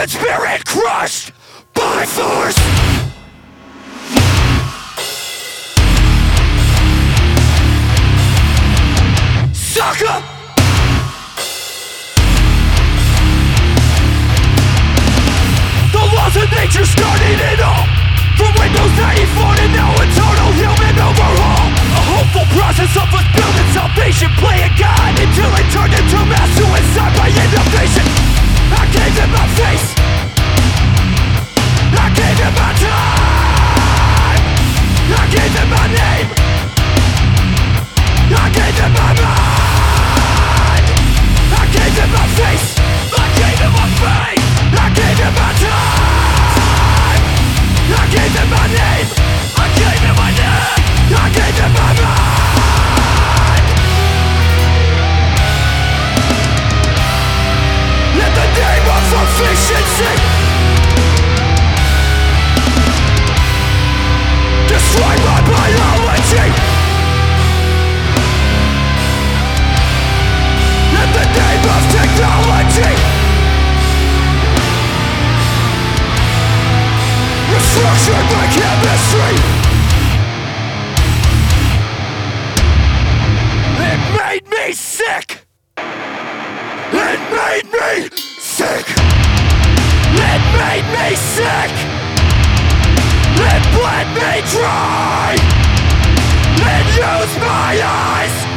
human spirit crushed by force. Sucker! The laws of nature started it all, from Windows 94 to now a total human overhaul. A hopeful process of us building salvation, playing God until it turned into mass suicide by innovation. I gave it my face, I gave it my time, I gave it my name, I gave it my mind, I gave it my face, I gave it my faith, I gave it my time, I gave it my name, I gave it my name, I gave it my mind. In the name of efficiency, destroy my biology. In the name of technology, restructure my chemistry. It made me sick. It made me sick. It made me sick. It bled me dry. It used my eyes